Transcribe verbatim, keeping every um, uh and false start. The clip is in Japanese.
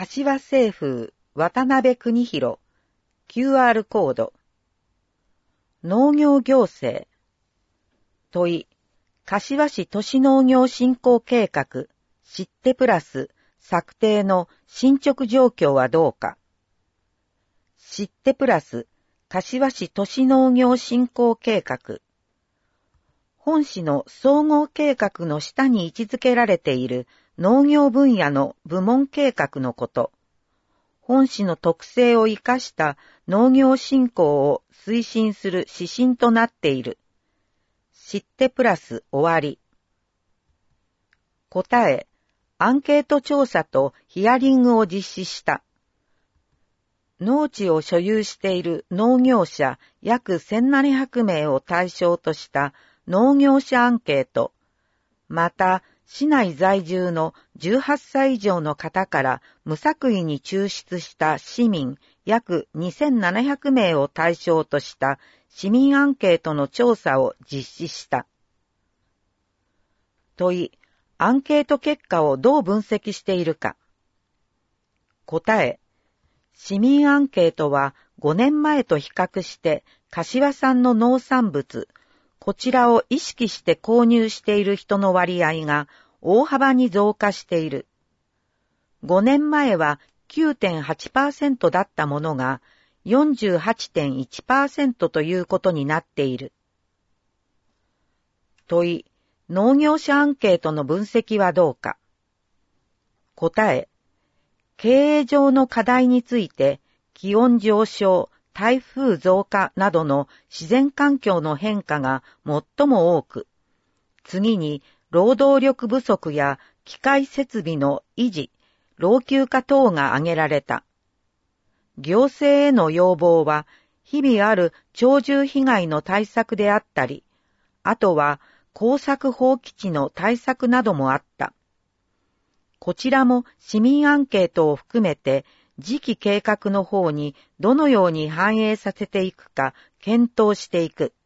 柏清風渡辺邦弘 キューアール コード農業行政問い柏市都市農業振興計画知ってプラス策定の進捗状況はどうか。知ってプラス柏市都市農業振興計画本市の総合計画の下に位置づけられている農業分野の部門計画のこと。本市の特性を生かした農業振興を推進する指針となっている。知ってプラス終わり。答え、アンケート調査とヒアリングを実施した。農地を所有している農業者約せんななひゃくめいを対象とした農業者アンケート、また市内在住のじゅうはっさい以上の方から無作為に抽出した市民約にせんななひゃくめいを対象とした市民アンケートの調査を実施した。問い、アンケート結果をどう分析しているか。答え、市民アンケートはごねんまえと比較して柏産の農産物、こちらを意識して購入している人の割合が大幅に増加している。ごねんまえは きゅうてんはちパーセント だったものが よんじゅうはちてんいちパーセント ということになっている。問い、農業者アンケートの分析はどうか。答え、経営上の課題について気温上昇、台風増加などの自然環境の変化が最も多く、次に労働力不足や機械設備の維持、老朽化等が挙げられた。行政への要望は日々ある鳥獣被害の対策であったり、あとは耕作放棄地の対策などもあった。こちらも市民アンケートを含めて次期計画の方にどのように反映させていくか検討していく。